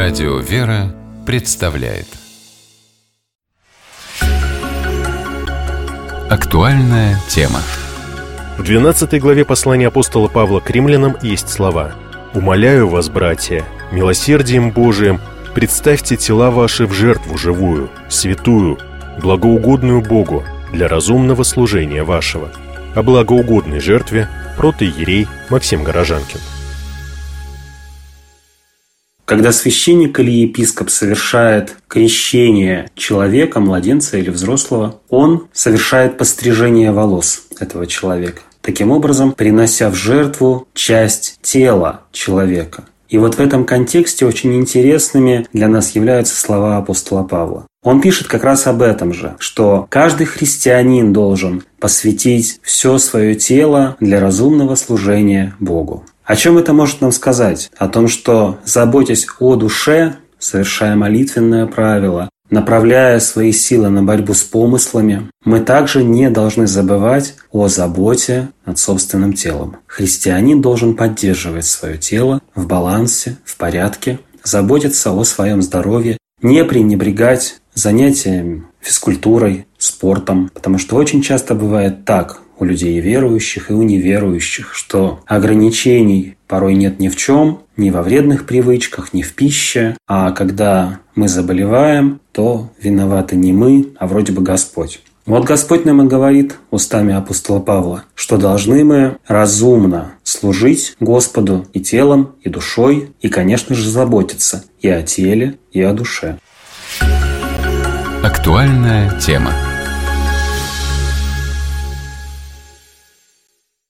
Радио «Вера» представляет актуальная тема. В 12 главе послания апостола Павла к римлянам есть слова: «Умоляю вас, братья, милосердием Божиим, представьте тела ваши в жертву живую, святую, благоугодную Богу для разумного служения вашего». О благоугодной жертве протоиерей Максим Горожанкин. Когда священник или епископ совершает крещение человека, младенца или взрослого, он совершает пострижение волос этого человека, таким образом принося в жертву часть тела человека. И вот в этом контексте очень интересными для нас являются слова апостола Павла. Он пишет как раз об этом же, что каждый христианин должен посвятить все свое тело для разумного служения Богу. О чем это может нам сказать? О том, что, заботясь о душе, совершая молитвенное правило, направляя свои силы на борьбу с помыслами, мы также не должны забывать о заботе над собственным телом. Христианин должен поддерживать свое тело в балансе, в порядке, заботиться о своем здоровье, не пренебрегать занятиями физкультурой, спортом, потому что очень часто бывает так у людей верующих и у неверующих, что ограничений порой нет ни в чем, ни во вредных привычках, ни в пище, а когда мы заболеваем, то виноваты не мы, а вроде бы Господь. Вот Господь нам и говорит устами апостола Павла, что должны мы разумно служить Господу и телом, и душой, и, конечно же, заботиться и о теле, и о душе. Актуальная тема.